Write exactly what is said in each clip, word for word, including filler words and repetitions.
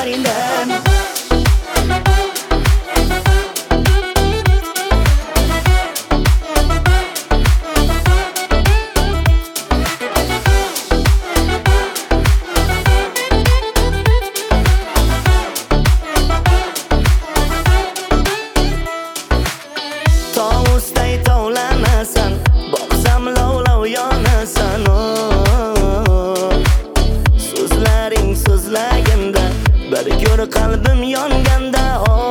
dudaqlaringdan. Tovusday tovlanasan, boqsam lovlov yonasan. So'zlaring so'zlaganda, bir ko'r qalbim yonganda.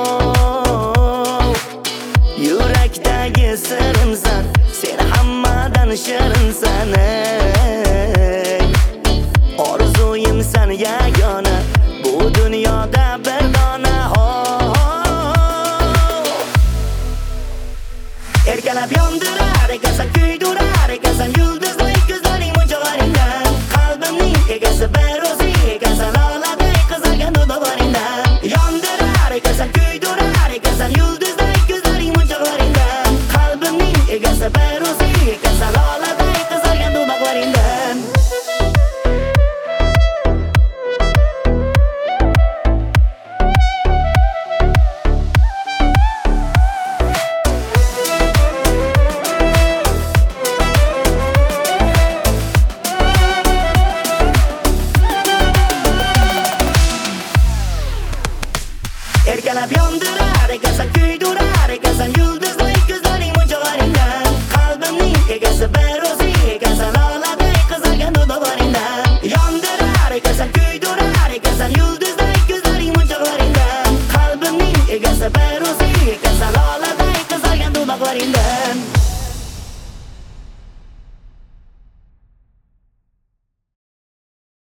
Yurakdagi sirimsan, sen hammadan shirinsan. Orzuyimsan yagona, bu dunyoda bir dona. Erkalab yondirar ekasan, kuydirar ekasan, yulduzday ko'zlaring munchoqlaringdan. Qalbimning egasi bir o'zing ekasan, loladay qizargan dudaqlaringdan. Yondirar ekasan, kuydirar ekasan, yulduzday ko'zlaring munchoqlaringdan. Qalbimning egasi bir o'zing ekasan, loladay qizargan dudaqlaringdan. Erkalab yondirar ekasan, kuydirar ekasan, yulduzday ko'zlaring munchoqlaringdan. Qalbimning egasi bir o'zing ekasan, loladay qizargan dudaqlaringdan. Yondirar ekasan, kuydirar ekasan, yulduzday ko'zlaring munchoqlaringdan. Qalbimning egasi bir o'zing ekasan, loladay qizargan dudaqlaringdan.